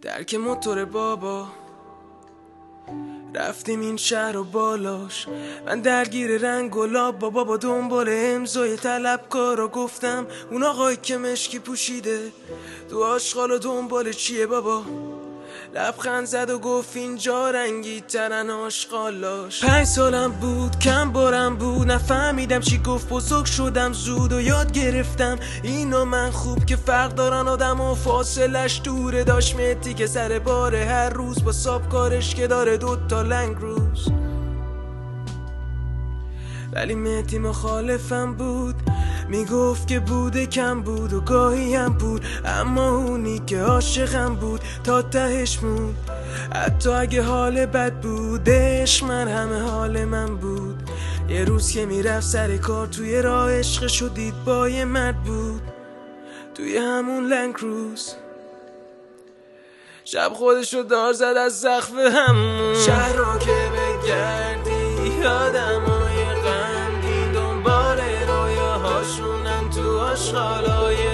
درک موتور بابا رفتیم این شهر و بالاش، من درگیر رنگ و لاب بابا دنبال امضای طلبکارا. گفتم اون آقایی که مشکی پوشیده تو آشغال و دنبال چیه بابا؟ لبخند زد و گفت اینجا رنگی ترن آشغالاش. 5 سالم بود، کم بارم بود، نفهمیدم چی گفت. بزرگ شدم زود و یاد گرفتم اینو من خوب که فرق دارن آدم و فاصلش دوره. داشت مهدی که سر باره هر روز با ساب کارش که داره 2 تا لنگ روز، ولی مهدی مخالفم بود، میگفت که بوده کم بود و گاهی هم بود، اما اونی که عاشقم بود تا تهش موند. حتی اگه حال بد بودش من همه حال من بود. یه روز که میرفت سر کار توی راه عشقشو دید با یه مرد بود توی همون لنگ روز. شب خودشو دار زد از سقف همون شهر رو که بگردی، آدمای غمگین دنبال رویاهاشونن تو آشغالای